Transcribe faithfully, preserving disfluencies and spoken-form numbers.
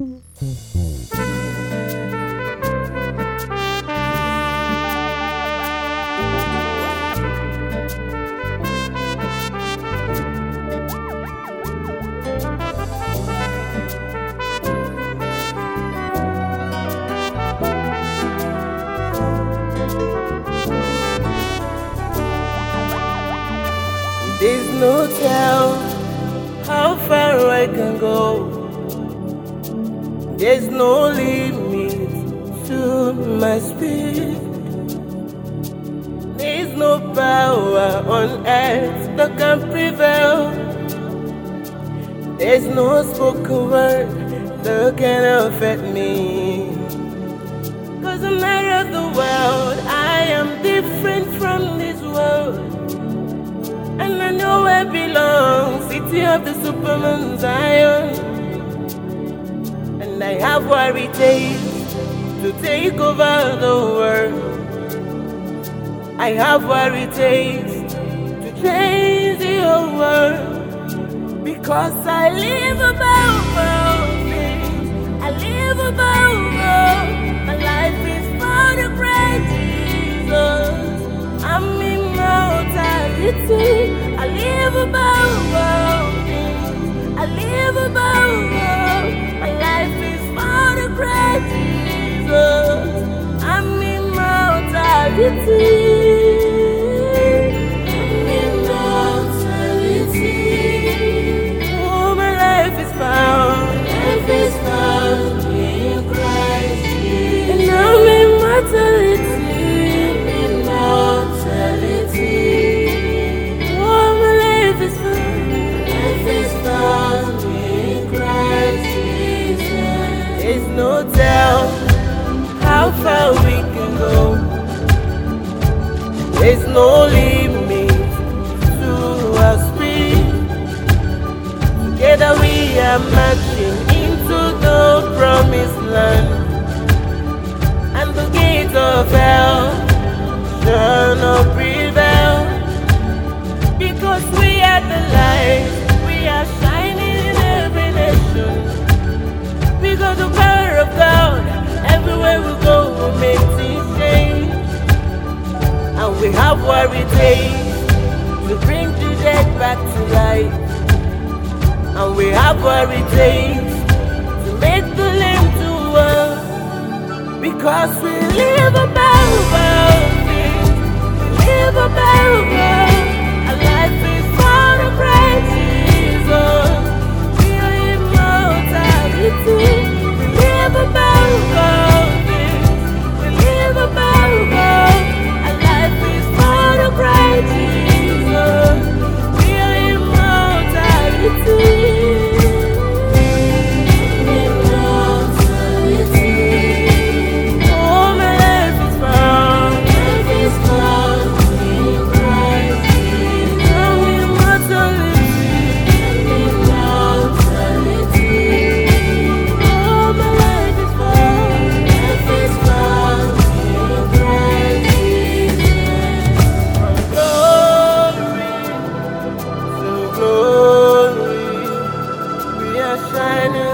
There's no tell how far I can go. There's no limit to my speed. There's no power on earth that can prevail. There's no spoken word that can affect me. Cause I'm not of the world, I am different from this world. And I know I belong, city of the Superman Zion. And I have what it takes to take over the world. I have what it takes to change the whole world. Because I live above all things, I live above all. My life is for the great Jesus. I'm immortality. I live above all things, I live above all. My life is for the great Jesus. I'm immortality. I'm immortality. Oh, my life is found, life is found in Christ Jesus. And I'm immortality. There's no tell how far we can go. There's no limit to our speed. Together we are marching into the promised land. And the gates of hell shall not prevail. Because we are the light, we are shining in every nation. We got the power of God, everywhere we go we'll make things change. And we have what it takes to bring the dead back to life. And we have what it takes to make the lame to walk. Because we live above all things, we live above all. Our life is for the great Jesus. We are immortality. We live above all things, we live above all. Our life is for the great Jesus. We are immortality. Shining